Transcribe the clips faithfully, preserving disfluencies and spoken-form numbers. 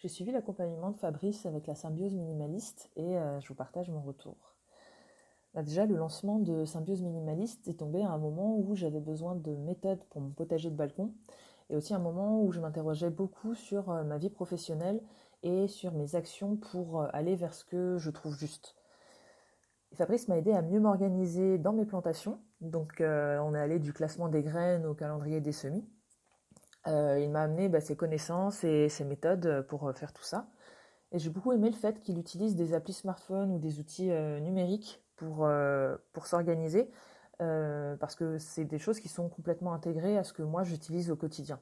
J'ai suivi l'accompagnement de Fabrice avec la symbiose minimaliste et euh, je vous partage mon retour. Bah déjà, le lancement de Symbiose minimaliste est tombé à un moment où j'avais besoin de méthodes pour mon potager de balcon et aussi un moment où je m'interrogeais beaucoup sur euh, ma vie professionnelle et sur mes actions pour euh, aller vers ce que je trouve juste. Et Fabrice m'a aidé à mieux m'organiser dans mes plantations. Donc, euh, on est allé du classement des graines au calendrier des semis. Euh, il m'a amené bah, ses connaissances et ses méthodes pour euh, faire tout ça. Et j'ai beaucoup aimé le fait qu'il utilise des applis smartphone ou des outils euh, numériques pour, euh, pour s'organiser, euh, parce que c'est des choses qui sont complètement intégrées à ce que moi j'utilise au quotidien.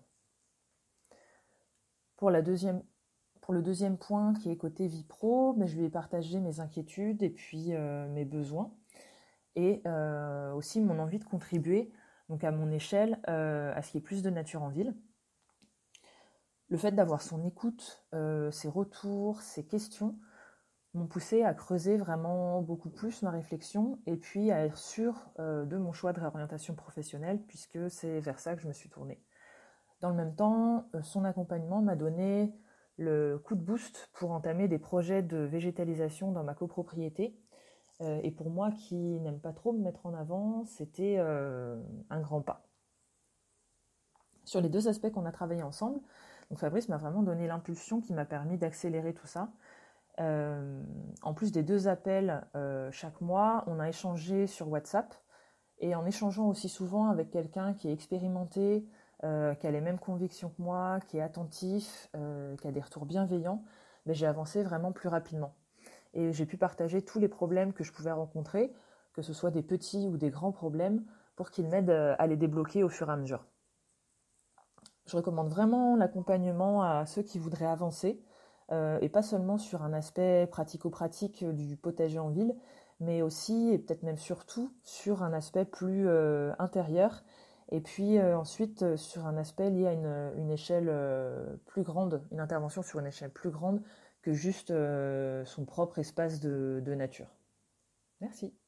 Pour, la deuxième, pour le deuxième point qui est côté vie pro, mais je lui ai partagé mes inquiétudes et puis euh, mes besoins et euh, aussi mon envie de contribuer donc à mon échelle euh, à ce qu'il y ait plus de nature en ville. Le fait d'avoir son écoute, euh, ses retours, ses questions m'ont poussé à creuser vraiment beaucoup plus ma réflexion et puis à être sûre euh, de mon choix de réorientation professionnelle puisque c'est vers ça que je me suis tournée. Dans le même temps, euh, son accompagnement m'a donné le coup de boost pour entamer des projets de végétalisation dans ma copropriété. Euh, et pour moi qui n'aime pas trop me mettre en avant, c'était euh, un grand pas. Sur les deux aspects qu'on a travaillé ensemble, donc Fabrice m'a vraiment donné l'impulsion qui m'a permis d'accélérer tout ça. Euh, en plus des deux appels euh, chaque mois, on a échangé sur WhatsApp et en échangeant aussi souvent avec quelqu'un qui est expérimenté, euh, qui a les mêmes convictions que moi, qui est attentif, euh, qui a des retours bienveillants, ben, j'ai avancé vraiment plus rapidement. Et j'ai pu partager tous les problèmes que je pouvais rencontrer, que ce soit des petits ou des grands problèmes, pour qu'ils m'aident à les débloquer au fur et à mesure. Je recommande vraiment l'accompagnement à ceux qui voudraient avancer, euh, et pas seulement sur un aspect pratico-pratique du potager en ville, mais aussi, et peut-être même surtout, sur un aspect plus euh, intérieur, et puis euh, ensuite euh, sur un aspect lié à une, une échelle euh, plus grande, une intervention sur une échelle plus grande que juste euh, son propre espace de, de nature. Merci.